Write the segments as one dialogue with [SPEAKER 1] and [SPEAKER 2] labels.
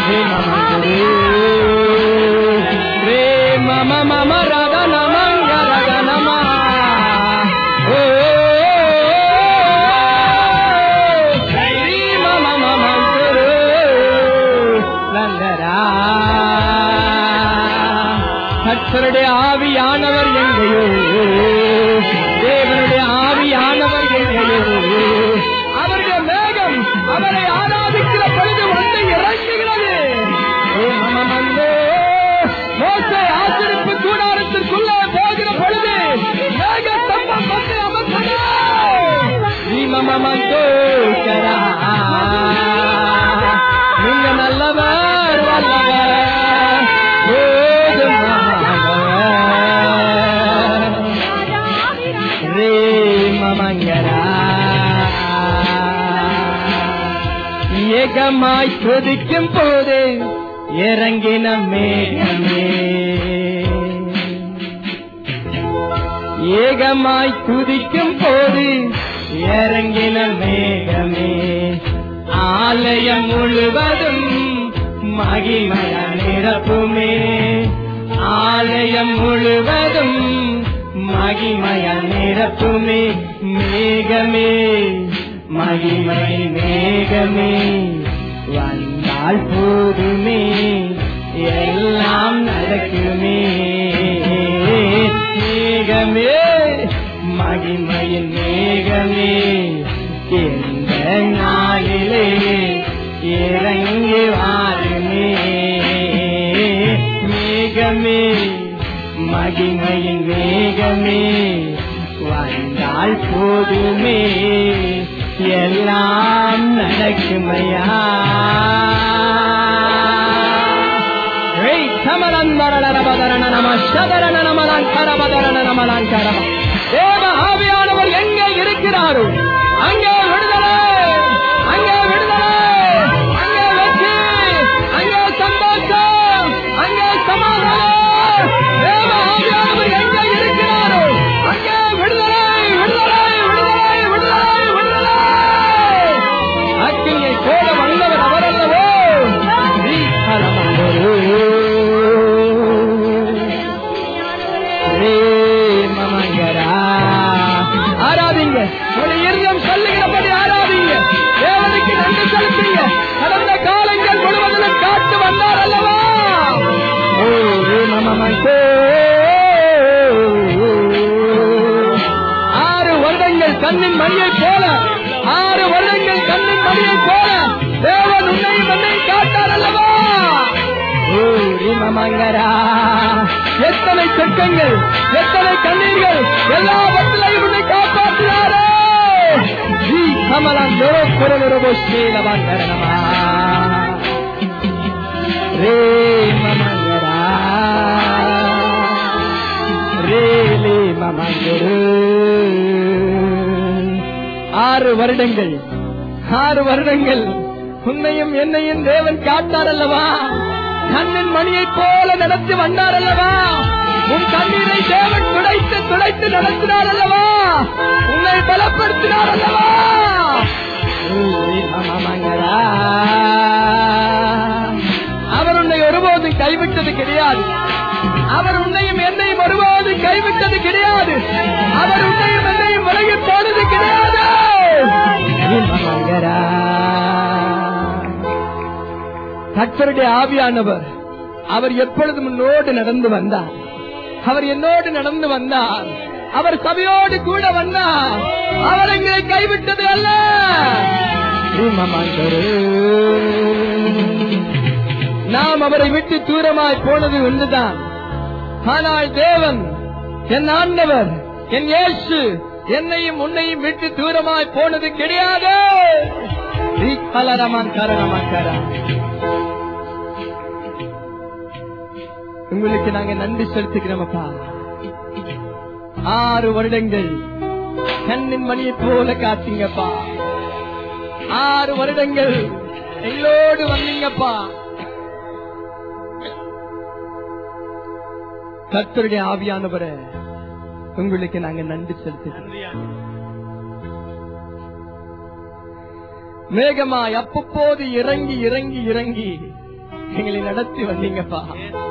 [SPEAKER 1] கர்த்தருடைய ஆவியானவர் எங்கேயோ, தேவனுடைய ஆவியானவர் எங்கேயோ, அவருடைய மேகம் அவரை ஆராதிக்கிற பொழுது வந்து இறங்குகிறது. மோசே ஆசரிப்பு கூடாரத்திற்குள்ளே போகிற பொழுது மேக ஸ்தம்பம் வந்து அமர்ந்தது. நீங்க நல்லவர் வல்லவர் ஏகமாய் துதிக்கும் போது இறங்கின மேகமே, ஏகமாய் துதிக்கும் போது இறங்கின மேகமே, ஆலயம் முழுவதும் மகிமைய நிரப்புமே, ஆலயம் முழுவதும் மகிமைய நிரப்புமே, மேகமே மகிமை மேகமே வந்தால் போதுமே எல்லாம் நடக்குமே, மேகமே மகிமையின் மேகமே இந்த நாளிலே இறங்கி வாருமே, மேகமே மகிமையின் மேகமே வந்தால் போதுமே எல்லாம் நடக்குமையா. தேவ ஆவியானவர் எங்கே இருக்கிறாரோ அங்கே விடுதலை, அங்கே விடுதலை, அங்கே வெற்றி, அங்கே சந்தோஷம், அங்கே சமாதானம். தேவ ஆவியானவர் எங்கே இருக்கிறாரோ அங்கே விடுதலை, விடுதலை, விடுதலை, விடுதலை, விடுதலை. அக்கினியை போல வந்தவர் அவர் அல்லவோ. ஆராதிங்க, ஒரு இருதயம் சொல்லுகிறபடி ஆராதிங்க, தேவனுக்கு நன்றி செலுத்துங்க. கடந்த காலங்கள் முழுவதிலும் காத்து வந்தார் அல்லவா. ஆறு வருடங்கள் கண்ணின் மணியை போல, ஆறு வருடங்கள் கண்ணின் மணியை போல தேவன் உன்னையும் என்னையும் காத்தார் அல்லவா. எத்தனை செக்கங்கள், எத்தனை கண்ணீர்கள், எல்லாவற்றிலையும் உன்னை காப்பாற்றினாரே. கமலம் ரே மமங்கரா ரேலே மமங்கரு. 6 வருடங்கள், 6 வருடங்கள் உன்னையும் என்னையும் தேவன் காத்தார் அல்லவா. கண்ணின் மணியை போல நடத்தி வந்தார் அல்லவா. உன் கண்ணீரை தேவன் துடைத்து துடைத்து நடத்தினார் அல்லவா. உன்னை பலப்படுத்தினார் அல்லவா. அவர் உன்னை ஒருபோதும் கைவிட்டது கிடையாது. அவர் உன்னையும் என்னையும் ஒருபோதும் கைவிட்டது கிடையாது. அவர் உன்னையும் என்னையும் விலகி போனது கிடையாது. கர்த்தருடைய ஆவியானவர் அவர் எப்பொழுதும் முன்னோடு நடந்து வந்தார். அவர் என்னோடு நடந்து வந்தார். அவர் சபையோடு கூட வந்தார். அவர் எங்களை கைவிட்டது அல்ல. நாம் அவரை விட்டு தூரமாய் போனது ஒன்றுதான். ஆனால் தேவன், என் ஆண்டவர், என் இயேசு என்னையும் உன்னையும் விட்டு தூரமாய் போனது கிடையாது. உங்களுக்கு நாங்க நன்றி செலுத்துகிறோமப்பா. 6 வருடங்கள் கண்ணின் மணியை போல காத்தீங்கப்பா. 6 வருடங்கள் எங்களோடு வந்தீங்கப்பா. கர்த்தருடைய ஆவியானவரே, உங்களுக்கு நாங்க நன்றி செலுத்துகிறோம். மேகமாய் அப்பப்போது இறங்கி இறங்கி இறங்கி எங்களை நடத்தி வந்தீங்கப்பா.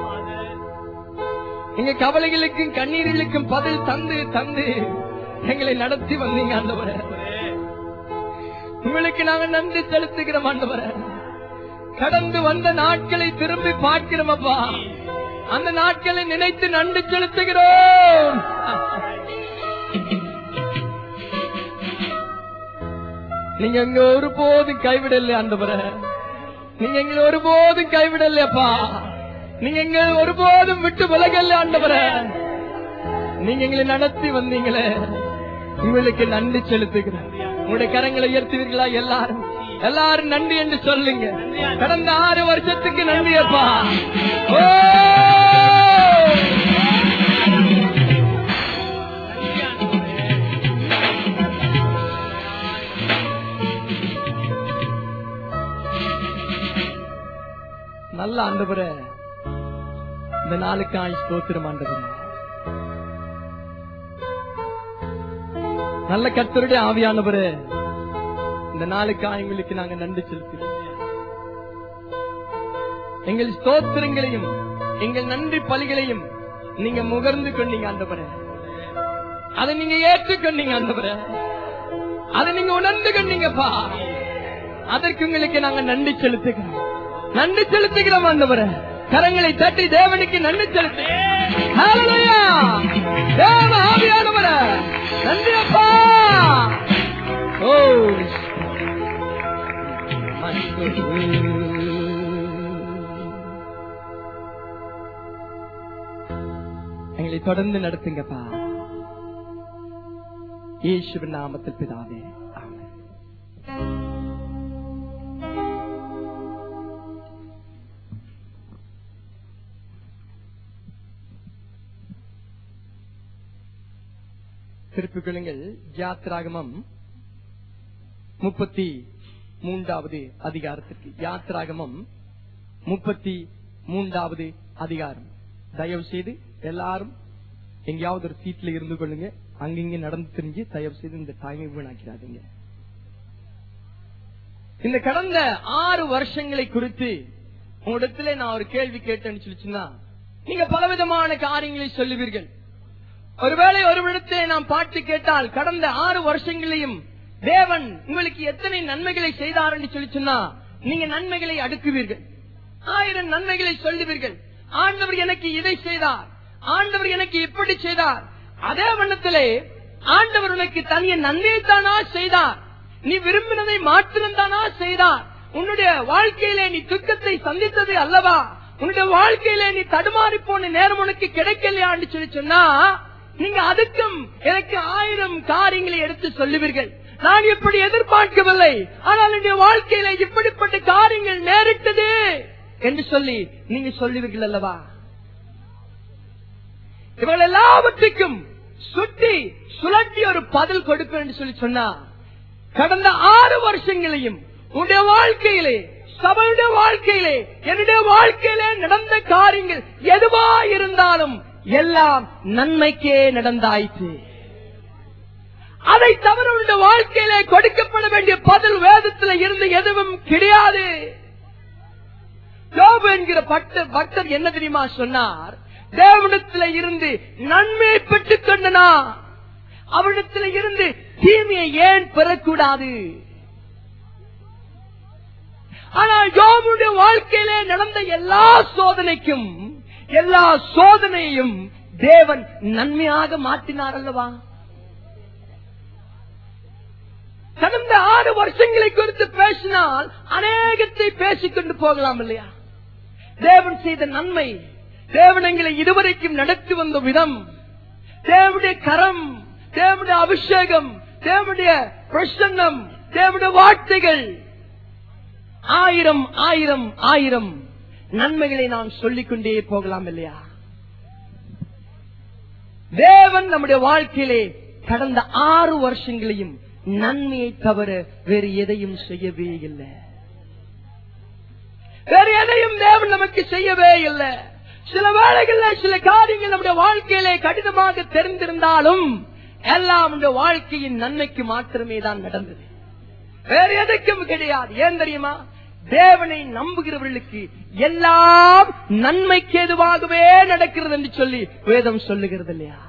[SPEAKER 1] எங்க கவலைகளுக்கும் கண்ணீர்களுக்கும் பதில் தந்து தந்து எங்களை நடத்தி வந்தீங்க ஆண்டவரே. உங்களுக்கு நாங்க நன்றி செலுத்துகிறோம் ஆண்டவரே. கடந்து வந்த நாட்களை திரும்பி பார்க்கிறோம் அப்பா. அந்த நாட்களை நினைத்து நன்றி செலுத்துகிறோம். நீங்க எங்க ஒருபோதும் கைவிடல ஆண்டவரே. நீங்க எங்களை ஒருபோதும் கைவிடலையப்பா. நீங்க எங்க ஒருபோதும் விட்டு விலகல ஆண்டவரே. நீங்க எங்களை நடத்தி வந்தீங்களே, உங்களுக்கு நன்றி செலுத்துகிறேன். உங்களுடைய கரங்களை உயர்த்துவீர்களா? எல்லாரும் எல்லாரும் நன்றி என்று சொல்லுங்க. கடந்த 6 வருஷத்துக்கு நன்றி அப்பா. நல்ல ஆண்டவரே, இந்த நாளுக்காய் ஸ்தோத்திரம் ஆண்டவரே. நல்ல கர்த்தருடைய ஆவியானவரே, இந்த நாளுக்காய் எங்களுக்கு நாங்க நன்றி செலுத்துகிறோம். எங்கள் ஸ்தோத்திரங்களையும் எங்கள் நன்றி பலிகளையும் நீங்க முகர்ந்து கொண்டீங்க ஆண்டவரே. அதை நீங்க ஏற்றுக்கொண்டீங்க ஆண்டவரே. அதை நீங்க உணர்ந்து கொண்டீங்கப்பா. அதற்கு உங்களுக்கு நாங்க நன்றி செலுத்துகிறோம். நன்றி செலுத்துகிறோம் ஆண்டவரே. கரங்களை தட்டி தேவனுக்கு நன்றி செலுத்து. ஹல்லேலூயா. தேவ ஆவியானவரே, நன்றி அப்பா. ஓ எங்களை தொடர்ந்து நடத்துங்கப்பா. இயேசுவின் நாமத்தில் பிதாவே, ஆமென். திருப்பிக் கொள்ளுங்கள். யாத்ராகமம் 33வது அதிகாரத்திற்கு. யாத்ராகமம் 33வது அதிகாரம். தயவு செய்து எல்லாரும் எங்கேயாவது ஒரு சீட்ல இருந்து கொள்ளுங்க. அங்கிங்க நடந்து தெரிஞ்சு தயவு செய்து இந்த டைமை வீணாக்கிறாதீங்க. இந்த கடந்த 6 வருஷங்களை குறித்து உங்களிடத்துல நான் ஒரு கேள்வி கேட்டேன்னு சொல்லிச்சுன்னா, நீங்க பலவிதமான காரியங்களை சொல்லுவீர்கள். ஒருவேளை ஒரு இடத்தை நாம் பாட்டு கேட்டால், கடந்த 6 வருஷங்களையும் தேவன் உங்களுக்கு எத்தனை நன்மைகளை செய்தார் என்று சொல்லி சொன்னா, நீங்க நன்மைகளை அடுக்குவீர்கள். 1000 நன்மைகளை சொல்லுவீர்கள். ஆண்டவர் எனக்கு இதை செய்தார், ஆண்டவர் எனக்கு இப்படி செய்தார். அதே வண்ணத்திலே ஆண்டவர் உனக்கு தனிய நன்மையைத்தானா செய்தார், நீ விரும்பினதை மாத்திரம்தானா செய்தார். உன்னுடைய வாழ்க்கையிலே நீ துக்கத்தை சந்தித்தது அல்லவா, உன்னுடைய வாழ்க்கையிலே நீ தடுமாறி போன நேரம் உனக்கு கிடைக்கலையான்னு சொல்லி சொன்னா, நீங்க அதுக்கும் எனக்கு 1000 காரியங்களை எடுத்து சொல்லுவீர்கள். நான் இப்படி எதிர்பார்க்கவில்லை, ஆனால் என்னுடைய வாழ்க்கையில இப்படிப்பட்ட காரியங்கள் நேரிட்டது என்று சொல்லி நீங்க சொல்லுவீர்கள் அல்லவா. இவர்கள் எல்லாவற்றுக்கும் சுட்டி சுழட்டி ஒரு பதில் கொடுப்பேன் என்று சொல்லி சொன்னா, கடந்த 6 வருஷங்களையும் உன்னுடைய வாழ்க்கையிலே, சபையுடைய வாழ்க்கையிலே, என்னுடைய வாழ்க்கையிலே நடந்த காரியங்கள் எதுவா இருந்தாலும் எல்லாம் நன்மைக்கே நடந்தாயிற்று. அதை தவிர உள்ள வாழ்க்கையிலே கொடுக்கப்பட வேண்டிய பதில் வேதத்தில் இருந்து எதுவும் கிடையாது. யோபு என்கிற பக்தர் என்ன தெரியுமா சொன்னார்? தேவனிடத்தில் இருந்து நன்மையை பெற்றுக் கொண்டனா, அவனிடத்தில் இருந்து தீமையை ஏன் பெறக்கூடாது? ஆனால் யோபுடைய வாழ்க்கையிலே நடந்த எல்லா சோதனைக்கும், எல்லா சோதனையும் தேவன் நன்மையாக மாற்றினார் அல்லவா. கடந்த 6 வருஷங்களை குறித்து பேசினால் அநேகத்தை பேசிக்கொண்டு போகலாம் இல்லையா? தேவன் செய்த நன்மை, தேவன் எங்களை இதுவரைக்கும் நடத்தி வந்த விதம், தேவனுடைய கரம், தேவனுடைய அபிஷேகம், தேவனுடைய பிரசன்னம், தேவனுடைய வார்த்தைகள், 1000 நன்மைகளை நாம் சொல்லிக்கொண்டே போகலாம் இல்லையா? தேவன் நம்முடைய வாழ்க்கையிலே கடந்த 6 வருஷங்களையும் நன்மையை தவிர வேறு எதையும் செய்யவே இல்லை. வேறு எதையும் தேவன் நமக்கு செய்யவே இல்லை. சில வேளைகளில் சில காரியங்கள் நம்முடைய வாழ்க்கையிலே கடினமாக தெரிந்திருந்தாலும் எல்லாம் நம்முடைய வாழ்க்கையின் நன்மைக்கு மாத்திரமே தான் நடந்தது, வேறு எதுக்கும் கிடையாது. ஏன் தெரியுமா? தேவனை நம்புகிறவர்களுக்கு எல்லாம் நன்மைக்கு ஏதுவாகவே நடக்கிறது என்று சொல்லி வேதம் சொல்லுகிறது இல்லையா?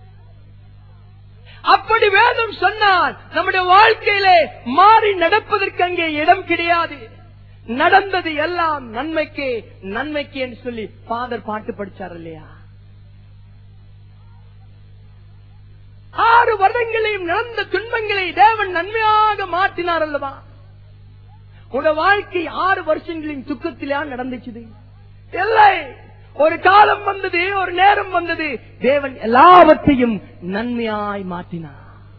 [SPEAKER 1] அப்படி வேதம் சொன்னால் நம்முடைய வாழ்க்கையிலே மாறி நடப்பதற்கு அங்கே இடம் கிடையாது. நடந்தது எல்லாம் நன்மைக்கே நன்மைக்கே என்று சொல்லி ஃபாதர் பாட்டு படிச்சார் இல்லையா? 6 வருடங்களையும் நடந்த துன்பங்களை தேவன் நன்மையாக மாற்றினார் அல்லவா? உங்க வாழ்க்கை 6 வருஷங்களின் துக்கத்திலே நடந்துச்சு இல்லை. ஒரு காலம் வந்தது, ஒரு நேரம் வந்தது, தேவன் எல்லாவற்றையும் நன்மையாய் மாற்றினார்.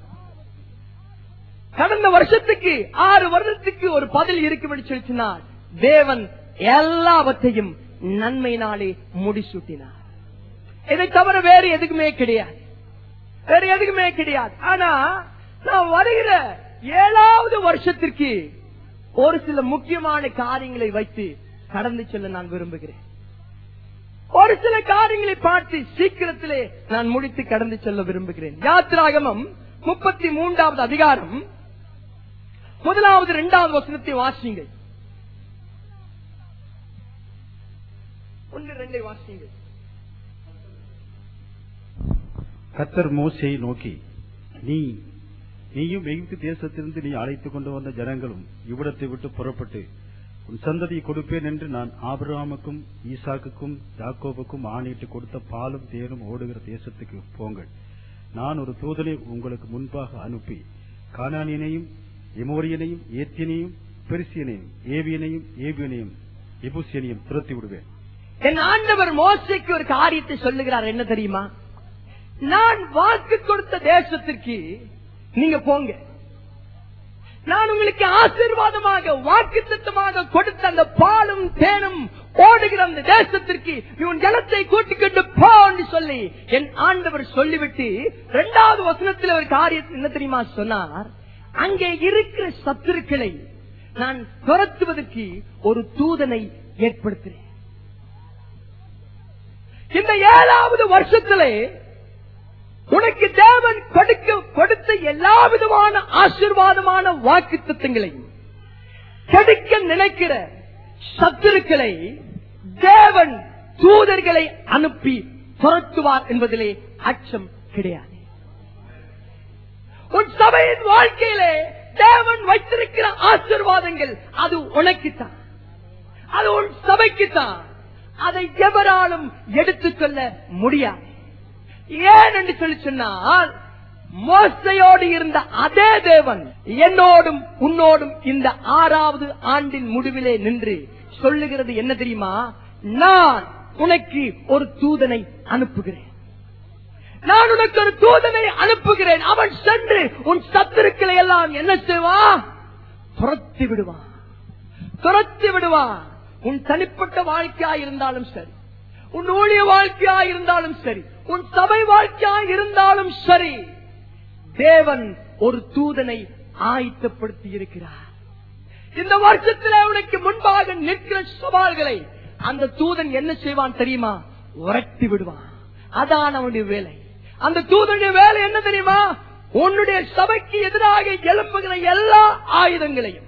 [SPEAKER 1] கடந்த வருஷத்துக்கு 6 வருடத்துக்கு ஒரு பதில் இருக்கும் சொல்லினார். தேவன் எல்லாவற்றையும் நன்மையினாலே முடிசூட்டினார். இதை தவிர வேறு எதுக்குமே கிடையாது, வேற எதுக்குமே கிடையாது. ஆனா நான் வருகிற 7வது வருஷத்திற்கு ஒரு சில முக்கியமான காரியங்களை வைத்து கடந்து செல்ல நான் விரும்புகிறேன். ஒரு சில காரியங்களை பார்த்து சீக்கிரத்திலே நான் முடித்து கடந்து செல்ல விரும்புகிறேன். யாத்திராகமம் 33வது அதிகாரம் 1வது 2வது வசனத்தை வாசியுங்கள். 1-2 வாசியுங்கள்.
[SPEAKER 2] கர்த்தர் மோசேயை நோக்கி, நீயும் எகிப்து தேசத்திலிருந்து நீ அழைத்துக் கொண்டு வந்த ஜனங்களும் இவ்விடத்தை விட்டு புறப்பட்டு உன் சந்ததியை கொடுப்பேன் என்று நான் ஆபிரகாமுக்கும் ஈசாக்குக்கும் யாக்கோபுக்கும் ஆணையிட்டு கொடுத்த பாலும் தேனும் ஓடுகிற தேசத்துக்கு போங்கள். நான் ஒரு தூதனை உங்களுக்கு முன்பாக அனுப்பி கானானியனையும் எமோரியனையும் ஏத்தியனையும் பெரிசியனையும் ஏவியனையும் எபூசியனையும் துரத்தி விடுவேன்.
[SPEAKER 1] என் ஆண்டவர் மோசேக்கு ஒரு காரியத்தை சொல்லுகிறார். என்ன தெரியுமா? நான் வாக்கு கொடுத்த தேசத்திற்கு நீங்க போங்க. நான் உங்களுக்கு ஆசீர்வாதமாக வாக்குத்தத்தமாக கொடுத்த அந்த பாலும் தேனும் ஓடுகிற அந்த தேசத்திற்கு இவன் ஜனத்தை கூட்டிக் கொண்டு போ என்று சொல்லி என் ஆண்டவர் சொல்லிவிட்டு 2வது வசனத்தில் ஒரு காரியத்தை என்ன தெரியுமா சொன்னார்? அங்கே இருக்கிற சத்துருக்களை நான் துரத்துவதற்கு ஒரு தூதனை ஏற்படுத்தினேன். இந்த 7வது வருஷத்திலே உனக்கு தேவன் கொடுத்த எல்லா விதமான ஆசீர்வாதமான வாக்குத்தத்தங்களையும் கெடுக்க நினைக்கிற சத்துருக்களை தேவன் தூதர்களை அனுப்பி துரத்துவார் என்பதிலே அச்சம் கிடையாது. உன் சபையின் வாழ்க்கையிலே தேவன் வைத்திருக்கிற ஆசீர்வாதங்கள் அது உனக்குத்தான், அது உன் சபைக்குத்தான். அதை எவராலும் எடுத்துக்கொள்ள முடியாது. ஏன் என்று சொல்லி சொன்னால், மோசையோடு இருந்த அதே தேவன் என்னோடும் உன்னோடும் இந்த 6வது ஆண்டின் முடிவிலே நின்று சொல்லுகிறது என்ன தெரியுமா? நான் உனக்கு ஒரு தூதனை அனுப்புகிறேன். நான் உனக்கு ஒரு தூதனை அனுப்புகிறேன். அவன் சென்று உன் சத்துருக்களை எல்லாம் என்ன செய்வான்? துரத்தி விடுவான், துரத்தி விடுவான். உன் தனிப்பட்ட வாழ்க்கையா இருந்தாலும் சரி, உன் ஊழிய வாழ்க்கையா இருந்தாலும் சரி, உன் சபை வாழ்க்கையா இருந்தாலும் சரி, தேவன் ஒரு தூதனை ஆயத்தப்படுத்தி இருக்கிறார். இந்த வருஷத்திலே உனக்கு முன்பாக நிற்கிற சவால்களை அந்த தூதன் என்ன செய்வான் தெரியுமா? உரட்டி விடுவான். அதான் அவனுடைய வேலை. அந்த தூதனுடைய வேலை என்ன தெரியுமா? உன்னுடைய சபைக்கு எதிராக எழும்புகிற எல்லா ஆயுதங்களையும்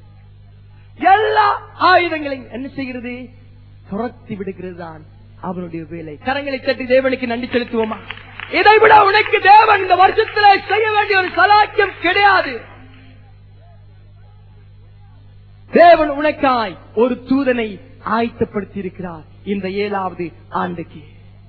[SPEAKER 1] என்ன செய்கிறது? துரத்தி விடுகிறது தான் அவனுடைய வேலை. கரங்களை தட்டி தேவனுக்கு நன்றி செலுத்துவோமா? இதை விட உனக்கு தேவன் இந்த வருஷத்தில் செய்ய வேண்டிய ஒரு சலாக்கியம் கிடையாது. தேவன் உனக்காய் ஒரு தூதனை ஆயத்தப்படுத்தி இருக்கிறார் இந்த 7வது ஆண்டுக்கு.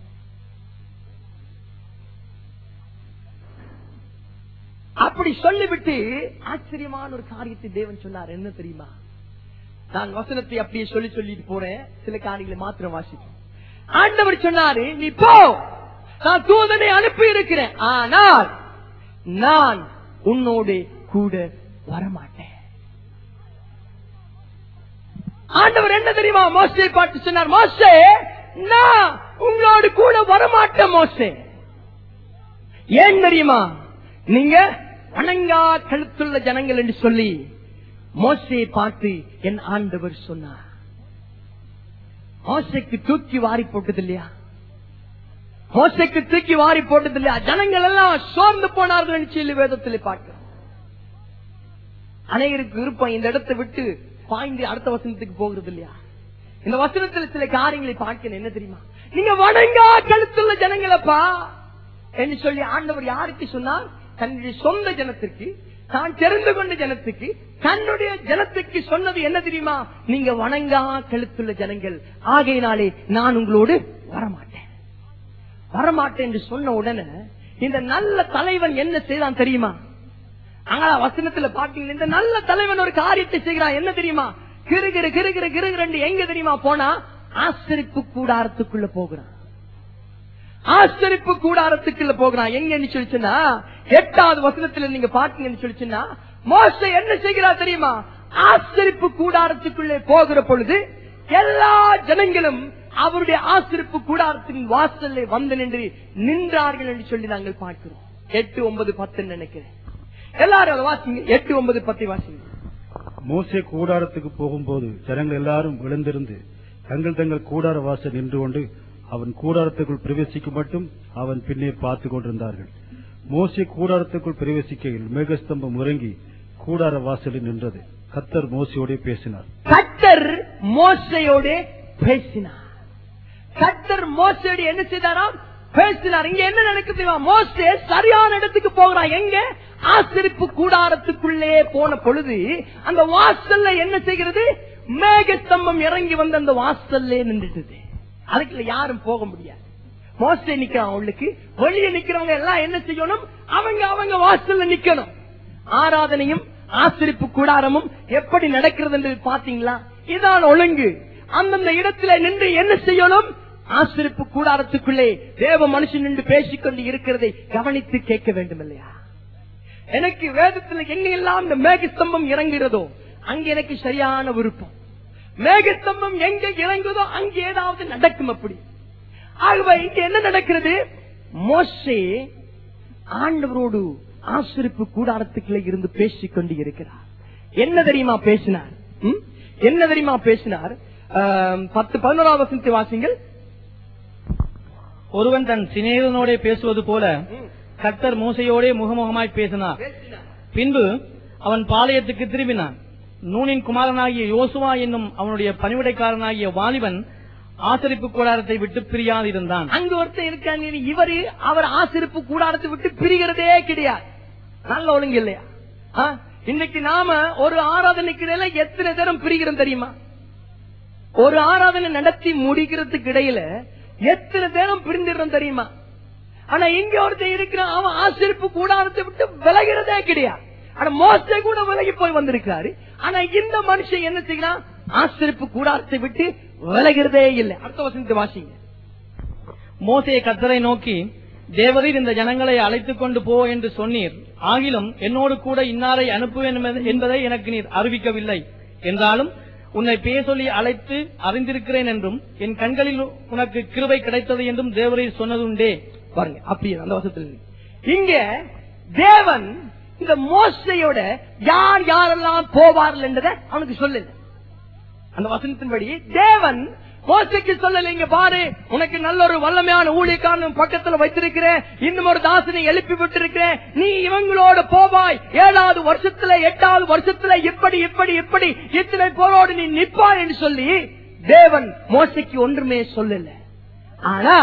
[SPEAKER 1] அப்படி சொல்லிவிட்டு ஆச்சரியமான ஒரு காரியத்தை தேவன் சொன்னார். என்ன தெரியுமா? நான் வசனத்தை அப்படியே சொல்லிட்டு போறேன், சில காரியங்களை மாத்திரம் வாசிப்போம். ஆண்டவர் சொன்னாரு, நீ போ, நான் தூதனை அனுப்பி இருக்கிறேன், ஆனால் நான் உன்னோடு கூட வரமாட்டேன். ஆண்டவர் என்ன தெரியுமா மோசேயை பார்த்து சொன்னார்? மோசே, நான் உங்களோடு கூட வரமாட்டேன் மோசே. ஏன் தெரியுமா? நீங்க வணங்கா கழுத்துள்ள ஜனங்கள் என்று சொல்லி மோசேயை பார்த்து என் ஆண்டவர் சொன்னார். மோசேக்கு தூக்கி வாரி போட்டது இல்லையா? மோசேக்கு தூக்கி வாரி போட்டது இல்லையா? ஜனங்கள் எல்லாம் சோர்ந்து போனார்கள் என்று சொல்லி வேதத்தில் பார்க்கிறோம். அனைவருக்கு விருப்பம் இந்த இடத்தை விட்டு பாய்ந்து அடுத்த வசனத்துக்கு போகிறது இல்லையா? இந்த வசனத்துல சில காரியங்களை பார்க்கணும். என்ன தெரியுமா? நீங்க வணங்கா கழுத்துள்ள ஜனங்களப்பா என்று சொல்லி ஆண்டவர் யாருக்கு சொன்னார்? தன்னுடைய சொந்த ஜனத்திற்கு, தான் தெரிந்து கொண்ட ஜனத்துக்கு, தன்னுடைய ஜனத்துக்கு சொன்னது என்ன தெரியுமா? நீங்க வணங்கா கழுத்துள்ள ஜனங்கள், ஆகையினாலே நான் உங்களோடு வரமாட்டேன் என்று சொன்ன உடனே இந்த நல்ல தலைவன் என்ன செய்தான் தெரியுமா? அங்க வசனத்துல பாத்தீங்கன்னா இந்த நல்ல தலைவன் ஒரு காரியத்தை செய்கிறான். என்ன தெரியுமா? கிருகிரு எங்க தெரியுமா போனா? ஆசரிப்பு கூடாரத்துக்குள்ள போகிறான். ஆசரிப்பு கூடாரத்துக்குள்ள போகிறான். எங்கன்னு சொல்லிச்சுன்னா 8வது வசனத்துல நீங்க பாத்தீங்கன்னு சொல்லிச்சுன்னா மோசே என்ன செய்கிறார் தெரியுமா? ஆசரிப்பு கூடாரத்துக்குள்ளே போகிற பொழுது எல்லா ஜனங்களும் அவருடைய ஆசரிப்பு கூடாரத்தின் வாசல்ல வந்து நின்றார்கள் என்று சொல்லி நாங்கள் பார்க்கிறோம். 8, 9, 10 நினைக்கிறேன். எல்லாரும் வாசிங்க. 8, 9, 10 வாசிங்க.
[SPEAKER 2] மோசே கூடாரத்துக்கு போகும்போது ஜனங்கள் எல்லாரும் எழுந்திருந்து தங்கள் தங்கள் கூடார வாசல் நின்று கொண்டு அவன் கூடாரத்துக்குள் பிரவேசிக்கும் மட்டும் அவன் பின்னே பார்த்துக் கொண்டிருந்தார்கள். மோசே கூடாரத்துக்குள் பிரவேசிக்கையில் மேகஸ்தம்பம் உறங்கி கூடார வாசலில் நின்றது. கர்த்தர் மோசையோட பேசினார்.
[SPEAKER 1] கர்த்தர் மோசையோட பேசினார். கர்த்தர் மோசையோட என்ன செய்தாராம்? பேசினார். இங்க என்ன நடக்குது? மோசே சரியான இடத்துக்கு போகிறான். எங்க? ஆசரிப்பு கூடாரத்துக்குள்ளே போன பொழுது அந்த வாசல்ல என்ன செய்கிறது? மேகஸ்தம்பம் இறங்கி வந்து அந்த வாசல்ல நின்றுட்டு அதுக்குள்ள யாரும் போக முடியாது. மோசே நிக்கிறான். அவளுக்கு வெளியே நிக்கிறவங்க எல்லாம் என்ன செய்யணும்? அவங்க வாசல்ல நிக்கணும். ஆராதனையும் ஆசரிப்பு கூடாரமும் எப்படி நடக்கிறது என்று பாத்தீங்களா? இதான் ஒழுங்கு. அந்தந்த இடத்துல நின்று என்ன செய்யணும்? ஆசரிப்பு கூடாரத்துக்குள்ளே தேவ மனுஷன் நின்று பேசிக்கொண்டு இருக்கிறதை கவனித்து கேட்க வேண்டும் இல்லையா? எனக்கு வேதத்துல எங்கெல்லாம் இந்த மேகஸ்தம்பம் இறங்குகிறதோ அங்க எனக்கு சரியான விருப்பம். மேகஸ்தம்பம் எங்க இறங்குதோ அங்க ஏதாவது நடக்கும். அப்படி ஆகவே இங்க என்ன நடக்கிறது? மோசே ஆண்டவரோடு ஆசரிப்பு கூடாரத்துக்குள்ளே இருந்து பேசிக்கொண்டு இருக்கிறார். என்ன தெரியுமா பேசினார்? என்ன தெரியுமா பேசினார்? 10, 11 வசனத்தை வாசிங்கள்.
[SPEAKER 3] ஒருவன் தன் சிநேகிதனோட பேசுவது போல கர்த்தர் மோசையோட முகமுகமாய் பேசினார். பின்பு அவன் பாளையத்துக்கு திரும்பினான். நூனின் குமாரனாகிய யோசுவா என்னும் அவனுடைய பணிவிடைக்காரனாகிய வாலிபன் ஆசரிப்பு கூடாரத்தை விட்டு பிரியாதிருந்தான்.
[SPEAKER 1] அங்க ஒருத்தர் இருக்காங்க. இவரு அவர் ஆசரிப்பு கூடாரத்தை விட்டு பிரிகிறதே கிடையாது. நல்ல ஒழுங்கு இல்லையா? இன்னைக்கு நாம ஒரு ஆராதனைக்கு எத்தனை நேரம் பிரிகிறோம் தெரியுமா? ஒரு ஆராதனை நடத்தி முடிக்கிறதுக்கு இடையில எத்தனை நேரம் பிரிந்துடுறோம் தெரியுமா? ஆனா இங்க ஒருத்தர் இருக்கிறான். அவன் ஆசரிப்பு கூடாரத்தை விட்டு விலகிறதே கிடையாது. ஆனா மோசே கூட விலகி போய் வந்திருக்காரு. ஆனா இந்த மனுஷன் என்ன செய்யறான்? ஆசரிப்பு கூடாரத்தை விட்டு விலகிறதே இல்லை. அடுத்த வசனத்தை வாசிங்க.
[SPEAKER 3] மோசே கர்த்தரை நோக்கி, தேவரீர் இந்த ஜனங்களை அழைத்துக் கொண்டு போ என்று சொன்னீர். ஆகிலும் என்னோடு கூட இன்னாரை அனுப்புவேன் என்பதை எனக்கு நீர் அறிவிக்கவில்லை. என்றாலும் உன்னை பேர் சொல்லி அழைத்து அறிந்திருக்கிறேன் என்றும் என் கண்களில் உனக்கு கிருபை கிடைத்தது என்றும் தேவரீர் சொன்னதுண்டே.
[SPEAKER 1] பாருங்க, அப்படியே அந்த வசனத்தில் இங்க தேவன் இந்த மோசையோட யார் யாரெல்லாம் போவார்கள் என்றதை அவனுக்கு சொல்லல. அந்த வசனத்தின்படி தேவன் மோசைக்கு சொல்லல, இங்க பாரு, உனக்கு நல்ல ஒரு வல்லமையான ஊழியக்காரன் பக்கத்துல வைத்திருக்கிறேன், இன்னும் ஒரு தாசனை எழுப்பி விட்டு இருக்கிறேன், நீ இவங்களோட போவாய், 7வது வருஷத்துல 8வது வருஷத்துல இப்படி இப்படி இப்படி இத்தனை போரோடு நீ நிற்பாய் என்று சொல்லி தேவன் மோசைக்கு ஒன்றுமே சொல்லல. ஆனா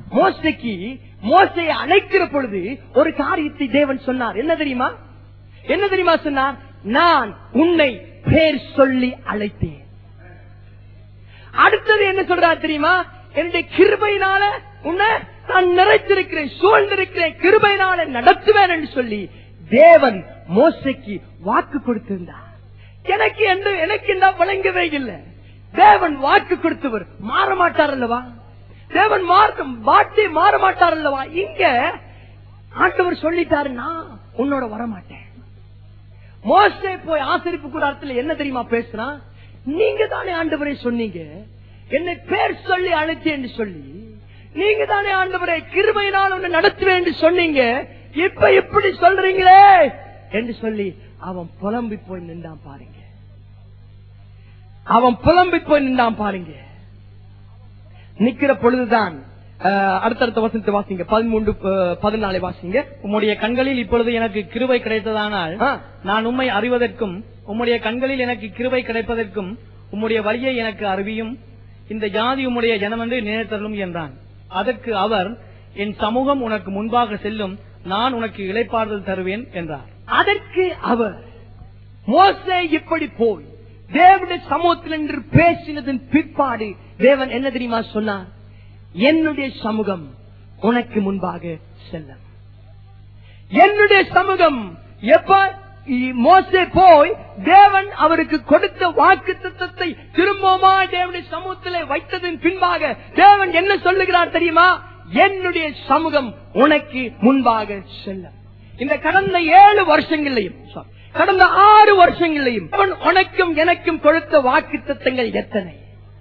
[SPEAKER 1] மோசையை அழைக்கிற பொழுது ஒரு காரியத்தை தேவன் சொன்னார். என்ன தெரியுமா? என்ன தெரியுமா சொன்னார்? நான் உன்னை பேர் சொல்லி அழைத்தேன். அடுத்தது என்ன சொல்றார் தெரியுமா? என்னுடைய கிருபையினால உன்னை நான் நிறைத்திருக்கிறேன், சூழ்ந்திருக்கிறேன், கிருபையினால நடத்துவேன் என்று சொல்லி தேவன் மோசைக்கு வாக்கு கொடுத்திருந்தார். எனக்கு என்ன வழங்கவே இல்லை. தேவன் வாக்கு கொடுத்தவர் மாற மாட்டார் அல்லவா? தேவன் வார்த்தை மாற மாட்டார் அல்லவா? இங்க ஆண்டவர் சொல்லிட்டாரு, நான் உன்னோட வரமாட்டேன். மோசே போய் ஆசரிப்பு கூடாரத்தில் என்ன தெரியுமா பேசுறான்? நீங்க தானே ஆண்டவரை சொன்னீங்க, என்னை பேர் சொல்லி அழைத்தேன் என்று சொல்லி, நீங்க தானே ஆண்டவரை கிருபையினால் உன்னை நடத்துவேன் என்று சொன்னீங்க, இப்ப இப்படி சொல்றீங்களே என்று சொல்லி அவன் புலம்பி போய் நின்றான் பாருங்க. அவன் புலம்பி போய் நின்றான் பாருங்க. நிக்கிற பொழுதுதான் அடுத்தடுத்த வசனத்தை வாசிங்க. 13, 14 வாசிங்க.
[SPEAKER 3] உம்முடைய கண்களில் இப்பொழுது எனக்கு கிருபை கிடைத்ததானால் நான் உம்மை அறிவதற்கும் உம்முடைய கண்களில் எனக்கு கிருபை கிடைப்பதற்கும் உம்முடைய வழியை எனக்கு அறிவியும், இந்த ஜாதி உம்முடைய ஜனமென்று நினைத்தருளும் என்றான். அதற்கு அவர், என் சமூகம் உனக்கு முன்பாக செல்லும், நான் உனக்கு இளைப்பாறுதல் தருவேன் என்றார்.
[SPEAKER 1] அதற்கு அவர், மோசே இப்படி போய் தேவனுடைய சமூகத்தில் என்று பேசினதன் பிற்பாடு தேவன் என்ன தெரியுமா சொன்னார்? என்னுடைய சமூகம் உனக்கு முன்பாக செல்லும். என்னுடைய சமூகம் எப்ப மோசே போய் தேவன் அவருக்கு கொடுத்த வாக்குத்தத்தத்தை திரும்பமா தேவனுடைய சமூகத்திலே வைத்ததன் பின்பாக தேவன் என்ன சொல்லுகிறார் தெரியுமா? என்னுடைய சமூகம் உனக்கு முன்பாக செல்லும். இந்த கடந்த 7 வருஷங்களையும் கடந்த 6 வருஷங்களையும் அவன் உனக்கும் எனக்கும் கொடுத்த வாக்குத்தத்தங்கள் எத்தனை?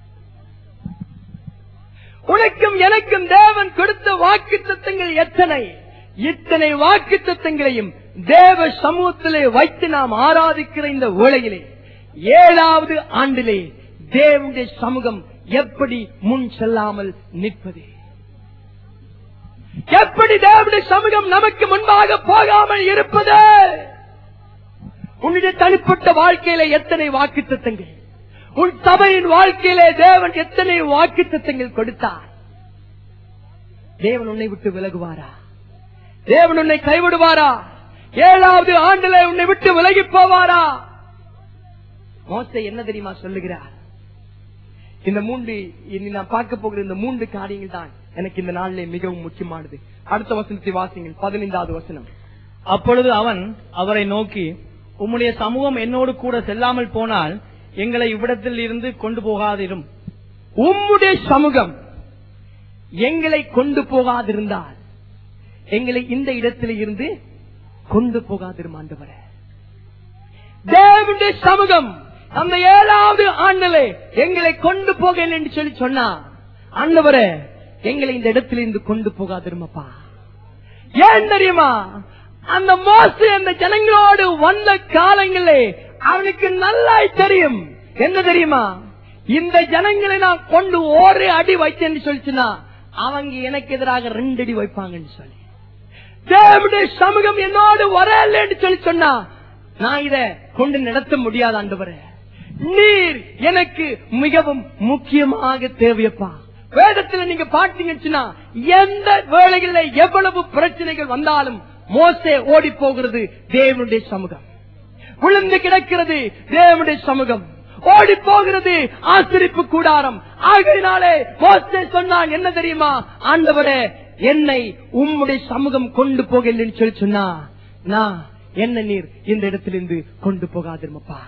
[SPEAKER 1] உனக்கும் எனக்கும் தேவன் கொடுத்த வாக்குத்தத்தங்கள் எத்தனை? இத்தனை வாக்குத்தத்தங்களையும் தேவ சமூகத்திலே வைத்து நாம் ஆராதிக்கிற இந்த வேளையிலே 7வது ஆண்டிலே தேவனுடைய சமூகம் எப்படி முன் செல்லாமல் நிற்பது? எப்படி தேவனுடைய சமூகம் நமக்கு முன்பாக போகாமல் இருப்பது? உன்னுடைய தனிப்பட்ட வாழ்க்கையில எத்தனை வாக்குத்தத்தங்கள், உன் சபையின் வாழ்க்கையிலே தேவன் எத்தனை வாக்குத்தத்தங்கள் கொடுத்தார்? தேவன் உன்னை விட்டு விலகுவாரா? தேவன் உன்னை கைவிடுவாரா? 7வது ஆண்டிலே உன்னை விட்டு விலகி போவாரா? மோசே என்ன தெரியுமா சொல்லுகிறார்? இந்த 3 இனி நான் பார்க்க போகிற இந்த 3 காரியங்கள் தான் எனக்கு இந்த நாளிலே மிகவும் முக்கியமானது. அடுத்த வசனத்தை வாசிங்கள். 15வது வசனம்.
[SPEAKER 3] அப்பொழுது அவன் அவரை நோக்கி, உம்முடைய சமூகம் என்னோடு கூட செல்லாமல் போனால் எங்களை இவ்விடத்தில் இருந்து கொண்டு போகாதிரும்.
[SPEAKER 1] உம்முடைய சமூகம் எங்களை கொண்டு போகாதிருந்தால் எங்களை இந்த இடத்தில் இருந்து கொண்டு போகாதிரும் ஆண்டவரே. தேவனுடைய சமூகம் அந்த 7வது ஆண்டிலே எங்களை கொண்டு போக என்று சொல்லி சொன்னா, ஆண்டவரே எங்களை இந்த இடத்தில் இருந்து கொண்டு போகாதிருமப்பா. ஏன் தெரியுமா? அந்த மோசே அந்த ஜனங்களோடு வந்த காலங்களே அவனுக்கு நல்லா தெரியும். என்ன தெரியுமா? இந்த ஜனங்களை நான் கொண்டு 1 அடி வைத்தேன்னு சொல்லிச்சுன்னா அவங்க எனக்கு எதிராக 2 அடி வைப்பாங்கன்னு சொல்லி, தேவனுடைய சமூகம் என்னோடு வரல என்று சொல்லி சொன்னா நான் இதை கொண்டு நடத்த முடியாது. ஆண்டவரே நீர் எனக்கு மிகவும் முக்கியமாக தேவையப்பா. வேதத்தில் நீங்க பார்த்தீங்கன்னா எந்த வேளைகளில் எவ்வளவு பிரச்சனைகள் வந்தாலும் மோசே ஓடி போகிறது தேவனுடைய சமூகம், விழுந்து கிடக்கிறது தேவனுடைய சமூகம், ஓடி போகிறது ஆசரிப்பு கூடாரம். ஆகையினாலே மோசே சொன்னான் என்ன தெரியுமா? ஆண்டவரே என்னை உம்முடைய சமூகம் கொண்டு போகலன்னு சொல்லி சொன்னா நான் என்ன நீர் இந்த இடத்திலிருந்து கொண்டு போகாதிருமப்பா,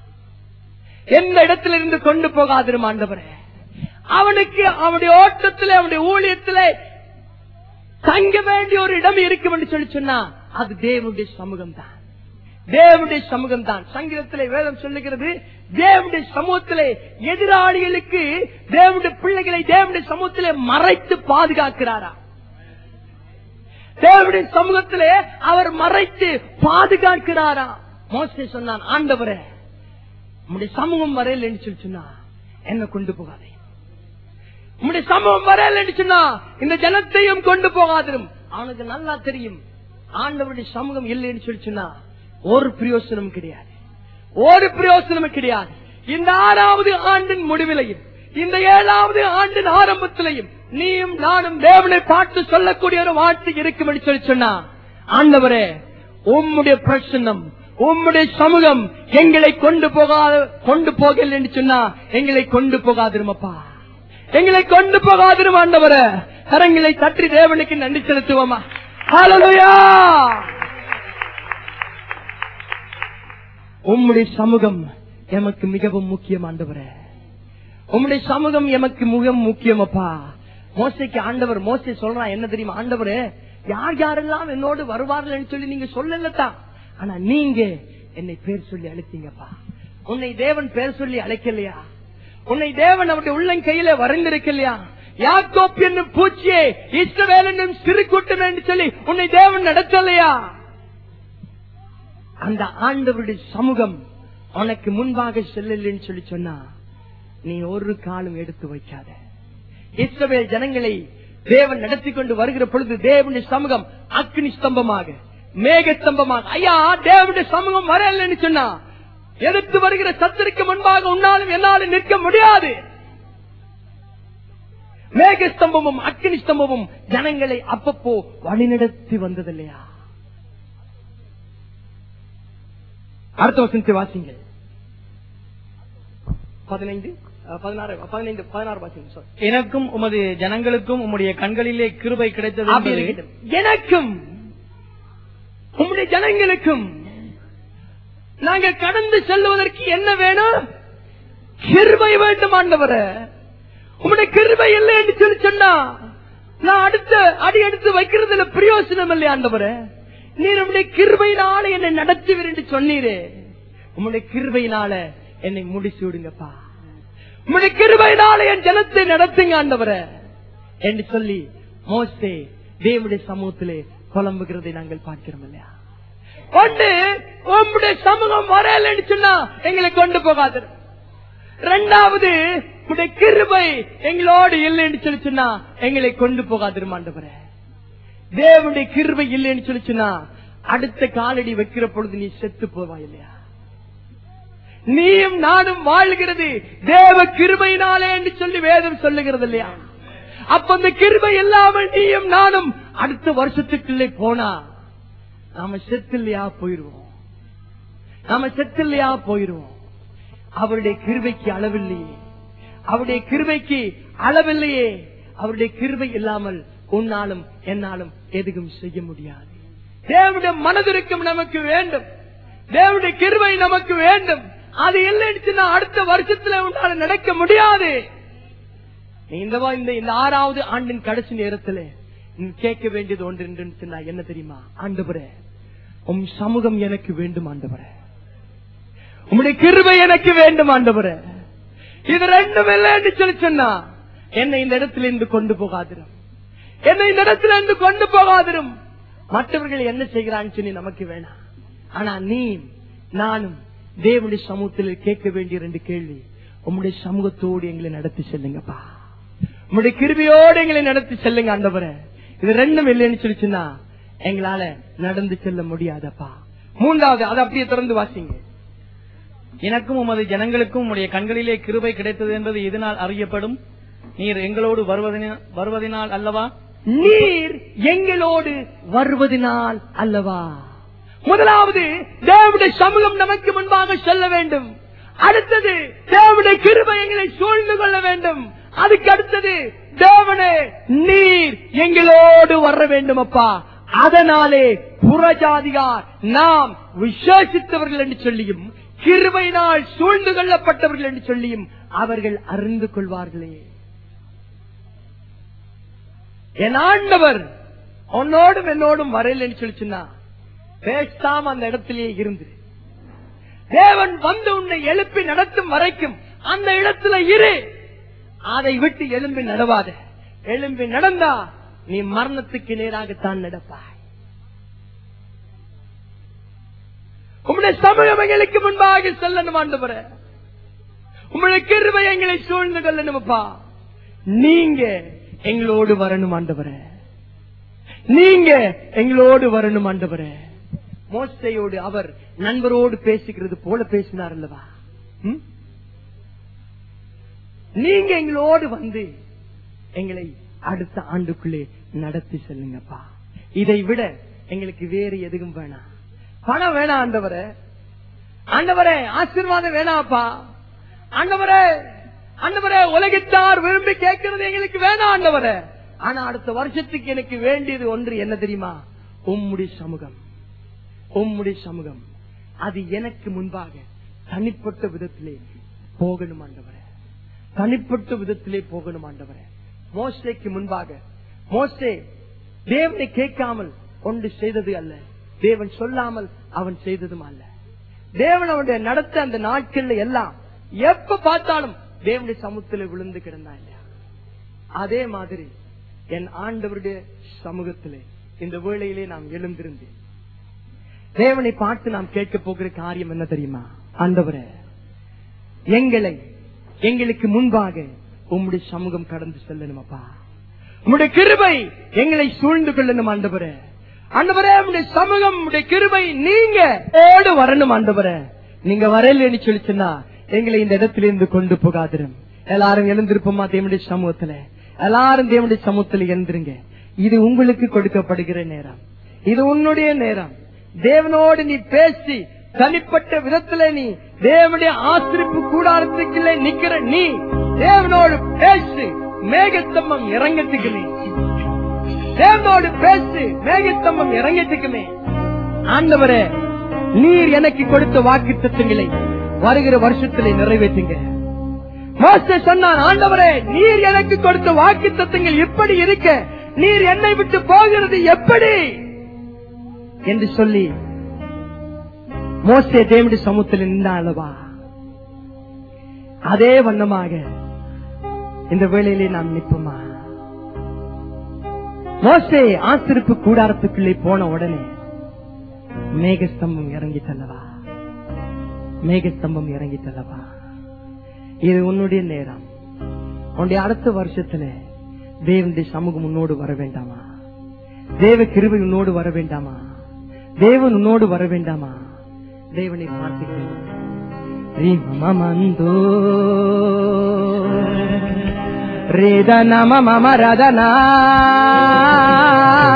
[SPEAKER 1] எந்த இடத்திலிருந்து கொண்டு போகாதிரும் ஆண்டவரே. அவனுக்கு அவனுடைய ஓட்டத்திலே அவனுடைய ஊழியத்திலே தங்க வேண்டிய ஒரு இடம் இருக்கும் என்று சொல்லி சொன்னா அது தேவனுடைய சமூகம் தான். தேவனுடைய சமூகம் தான். சங்கீதத்திலே வேதம் சொல்லுகிறது, தேவனுடைய சமூகத்திலே எதிராளிகளுக்கு தேவனுடைய பிள்ளைகளை தேவனுடைய சமூகத்திலே மறைத்து பாதுகாக்கிறாரா? தேவனுடைய சமூகத்திலே அவர் மறைத்து பாதுகாக்கிறாரா? மோசே சொன்னான், ஆண்டவரே உம்முடைய சமூகம் வரையில் என்று சொல்லி சொன்னா என்ன கொண்டு போகாதே, உம்முடைய சமூகம் வரையில் என்று சொன்னா இந்த ஜனத்தையும் கொண்டு போகாதிரும். அவனுக்கு நல்லா தெரியும் ஆண்டவருடைய சமூகம் இல்லைன்னு சொல்லி சொன்னா ஒரு பிரயோசனம் கிடையாது, ஒரு பிரயோசனம் கிடையாது. இந்த 6வது ஆண்டின் முடிவிலையும் இந்த 7வது ஆண்டின் ஆரம்பத்திலையும் நீயும் நானும் தேவனை பார்த்து சொல்லக்கூடிய ஒரு வார்த்தை இருக்கும் என்று சொல்லி சொன்னா, ஆண்டவரே உம்முடைய பிரசன்னம் உம்முடைய சமூகம் எங்களை கொண்டு போகல என்று சொன்னா எங்களை கொண்டு போகாதிருமப்பா, எங்களை கொண்டு போகாதிரும் ஆண்டவரே. கரங்களை தட்டி தேவனுக்கு நன்றி செலுத்துவோமா? ஹல்லேலூயா. உம்முடைய சமூகம் எமக்கு மிகவும் முக்கியம் ஆண்டவரே, உம்முடைய சமூகம் எமக்கு மிகவும் முக்கியமப்பா. மோசேக்கு ஆண்டவர் மோசே சொல்றான் என்ன தெரியுமா? ஆண்டவரே யார் யாரெல்லாம் என்னோடு வருவார்கள் சொல்லி நீங்க சொல்லலத்தான், ஆனா நீங்க என்னை பேர் சொல்லி அழைத்தீங்கப்பா. உன்னை தேவன் பேர் சொல்லி அழைக்கலையா? உன்னை தேவன் அவருடைய உள்ளங்கையில வரைந்திருக்கலையா? யாக்கோப் என்னும் பூச்சியே இஸ்ரவேல் என்னும் சிறு கூட்டம் என்று சொல்லி உன்னை தேவன் நடத்தலையா? அந்த ஆண்டவருடைய சமூகம் உனக்கு முன்பாக செல்லலன்னு சொல்லி சொன்னா நீ ஒரு காலம் எடுத்து வைக்காத. இஸ்ரவேல் ஜனங்களை தேவன் நடத்தி கொண்டு வருகிற பொழுது தேவனுடைய சமூகம் அக்னி ஸ்தம்பமாக, மேக ஸ்தம்பமாக. ஐயா, தேவனுடைய சமூகம் வரலன்னு சொன்னா எதிர்த்து வருகிற சத்துருக்கு முன்பாக உன்னாலும் என்னாலும் நிற்க முடியாது. மேக ஸ்தம்பமும் அக்னி ஸ்தம்பமும் ஜனங்களை அப்பப்போ வழிநடத்தி வந்தது இல்லையா? அடுத்த வசனத்தை வாசிங்க. 16 வாசிங்க.
[SPEAKER 3] எனக்கும் உமது ஜனங்களுக்கும் உம்முடைய கண்களிலே கிருபை கிடைத்தது என்பது,
[SPEAKER 1] எனக்கும் உம்முடைய ஜனங்களுக்கும் நாங்கள் கடந்து செல்வதற்கு என்ன வேணும்? கிருபை வேண்டும் ஆண்டவரே. உம்முடைய கிருபை இல்லை என்று சொல்லி சொன்னா நான் அடுத்த அடி எடுத்து வைக்கிறதுல பிரயோசனம் இல்லை ஆண்டவரே. நீர் உம்முடைய கிருபையினால என்னை நடத்துவீர் என்று சொன்னீரே. உம்முடைய கிருபையினால என்னை முடிச்சு விடுங்கப்பா. உம்முடைய கிருபையினால என் ஜனத்தை நடத்துங்க ஆண்டவரே என்று சொல்லி மோசே தேவனுடைய சமூகத்திலே புலம்புகிறதை நாங்கள் பார்க்கிறோம் இல்லையா? ஒன்று, உம்முடைய சமூகம் வரலன்னு சொன்னா எங்களை கொண்டு போகாது. இரண்டாவது, உம்முடைய கிருபை எங்களோடு இல்லைன்னு சொல்லி சொன்னா எங்களை கொண்டு போகாது ஆண்டவரே. தேவனுடைய கிருபை இல்லைன்னு சொல்லி சொன்னா அடுத்த காலடி வைக்கிற பொழுது நீ செத்து போவாய் இல்லையா? நீயும் நானும் வாழ்கிறது தேவ கிருபையினாலே என்று சொல்லி வேதம் சொல்லுகிறது இல்லையா? அப்ப அந்த கிருபை இல்லாமல் நீயும் நானும் அடுத்த வருஷத்துக்குள்ளே போனா நாம செத்தில்லையா போயிருவோம். நாம செத்தில்லையா போயிருவோம். அவருடைய கிருபைக்கு அளவில்லையே, அவருடைய கிருபைக்கு அளவில்லையே. அவருடைய கிருபை இல்லாமல் உன்னாலும் என்னாலும் எதுவும் செய்ய முடியாது. தேவனுடைய மனதிற்கும் நமக்கு வேண்டும். தேவனுடைய கிருபை நமக்கு வேண்டும். அது இல்லைன்னு அடுத்த வருஷத்துல உன்னால நடக்க முடியாது. இந்த 6வது ஆண்டின் கடைசி நேரத்தில் கேட்க வேண்டியது ஒன்று என்று என்ன தெரியுமா? ஆண்டவரே, உம் சமூகம் எனக்கு வேண்டும் ஆண்டவரே. உம்முடைய கிருபை எனக்கு வேண்டும் ஆண்டவரே. இது ரெண்டும் இல்லை என்று சொல்லி சொன்னா என்னை இந்த இடத்துல இருந்து கொண்டு போகாதிரும். என்னை இந்த இடத்துல இருந்து கொண்டு போகாதிரும். மற்றவர்கள் என்ன செய்கிறான்னு சொல்லி நமக்கு வேணாம். ஆனா நீ நானும் தேவனுடைய சமூகத்தில் கேட்க வேண்டிய 2 கேள்வி. உம்முடைய சமூகத்தோடு எங்களை நடத்தி செல்லுங்கப்பா. உம்முடைய கிருபையோடு எங்களை நடத்தி செல்லுங்க ஆண்டவரே. இது ரெண்டும் இல்லைன்னு சொல்லிச்சுன்னா எங்களால நடந்து செல்ல முடியாதப்பா. 3வது, அதை அப்படியே திறந்து வாசிங்க.
[SPEAKER 3] எனக்கும் உமது ஜனங்களுக்கும் உம்முடைய கண்களிலே கிருபை கிடைத்தது என்பது இதனால் அறியப்படும். நீர் எங்களோடு வருவதினால் அல்லவா?
[SPEAKER 1] நீர் எங்களோடு வருவதினால் அல்லவா? முதலாவது, தேவனுடைய சமூகம் நமக்கு முன்பாக செல்ல வேண்டும். அடுத்தது, தேவனுடைய கிருபை எங்களை சூழ்ந்து கொள்ள வேண்டும். அதுக்கு அடுத்தது, தேவனே நீர் எங்களோடு வர வேண்டும் அப்பா. அதனாலே புறஜாதிகார் நாம் விசேஷித்தவர்கள் என்று சொல்லியும் கிருபையினால் சூழ்ந்து கொள்ளப்பட்டவர்கள் என்று சொல்லியும் அவர்கள் அறிந்து கொள்வார்களே. என் ஆண்டவர் உன்னோடும் என்னோடும் வரையில் என்று சொல்லி சொன்னா பேசாம அந்த இடத்திலேயே இருந்து தேவன் வந்து உன்னை எழுப்பி நடத்தும் வரைக்கும் அந்த இடத்துல இரு. அதை விட்டு எழும்பி நடவாத. எழும்பி நடந்தா நீ மரணத்துக்கு நேராகத்தான் நடப்பாய். உம்முடைய சமூகம் எங்களுக்கு முன்பாக செல்லணும் ஆண்டவரே. உம்முடைய கிருபை எங்களை சூழ்ந்து கொள்ளணும்ப்பா. நீங்க எங்களோடு வரணும் ஆண்டவரே. நீங்க எங்களோடு வரணும் ஆண்டவரே. மோசேயோடு அவர் நண்பரோடு பேசுகிறது போல பேசினார் அல்லவா? நீங்க எங்களோடு வந்து எங்களை அடுத்த ஆண்டுக்குள்ளே நடத்தி செல்லுங்கப்பா. இதை விட எங்களுக்கு வேறு எதுவும் வேணாம். பணம் வேணாம் ஆண்டவரே. ஆண்டவரே, ஆசீர்வாதம் வேணாப்பா. ஆண்டவரே, ஆண்டவரே, உலகத்தார் விரும்பி கேட்கிறது எங்களுக்கு வேணாம் ஆண்டவரே. ஆனா அடுத்த வருஷத்துக்கு எனக்கு வேண்டியது ஒன்று என்ன தெரியுமா? உம்முடைய சமூகம். உம்முடைய சமூகம் அது எனக்கு முன்பாக தனிப்பட்ட விதத்திலே போகணும் ஆண்டவரே. தனிப்பட்ட விதத்திலே போகணும் ஆண்டவரே. மோசேக்கு முன்பாக மோசே தேவனை கேட்காமல் ஒன்று செய்தது அல்ல. தேவன் சொல்லாமல் அவன் செய்ததும் அல்ல. தேவன் அவனுடைய நடத்த அந்த நாட்கள்ல எல்லாம் எப்ப பார்த்தாலும் தேவனுடைய சமூகத்தில் விழுந்து கிடந்தான் இல்லையா? அதே மாதிரி என் ஆண்டவருடைய சமூகத்திலே இந்த வேளையிலே நாம் எழுந்திருந்து தேவனை பார்த்து நாம் கேட்க போகிற காரியம் என்ன தெரியுமா? ஆண்டவரே, எங்களுக்கு முன்பாக உம்முடைய சமூகம் கடந்து செல்லணுமப்பா. உம்முடைய கிருபை எங்களை சூழ்ந்து கொள்ளணும் ஆண்டவரே. ஆண்டவரே, உம்முடைய சமூகம், உம்முடைய கிருபை நீங்க ஓடு வரணும் ஆண்டவரே. நீங்க வரலன்னு சொல்லிச்சுன்னா எங்களை இந்த இடத்திலிருந்து கொண்டு போகாதிரும். எல்லாரும் எழுந்திருப்போமா தேவனுடைய சமூகத்துல? எல்லாரும் தேவனுடைய சமூகத்துல எழுந்திருங்க. இது உங்களுக்கு கொடுக்கப்படுகிற நேரம், இது உன்னுடைய நேரம். தேவனோடு நீ பேசி தனிப்பட்ட விதத்துல நீ தேவனுடைய ஆசிரிப்பு கூடாரத்துக்குள்ளே நிக்கிற நீ தேவனோடு பேசு. மேகஸ்தம்பம் இறங்கத்துக்குமே, தேவனோடு பேசு. மேகஸ்தம்பம் இறங்கத்துக்குமே. ஆண்டவரே, நீர் எனக்கு கொடுத்த வாக்குத்தத்தங்களை வருகிற வருஷத்திலே நிறைவேற்றுங்க. மோசே சொன்னான், ஆண்டவரே, நீர் எனக்கு கொடுத்த வாக்குத்தத்தங்கள் எப்படி இருக்க, நீர் என்னை விட்டு போகிறது எப்படி என்று சொல்லி மோசே தேவனுடைய சமூகத்தில் நின்றாளவா? அதே வண்ணமாக இந்த வேளையிலே நாம் நிற்போமா? மோசே ஆசிரிப்பு கூடாரத்துக்குள்ளே போன உடனே மேகஸ்தம்பம் இறங்கி தள்ளவா? மேகஸ்தம்பம் இறங்கி தள்ளவா? இது உன்னுடைய நேரம். உன்னுடைய அடுத்த வருஷத்துல தேவனுடைய சமூகம் உன்னோடு வர வேண்டாமா? தேவ கிருபை உன்னோடு வர வேண்டாமா? தேவன் உன்னோடு வர வேண்டாமா? தேவனை பார்த்துக்கிறேன். ரேதனா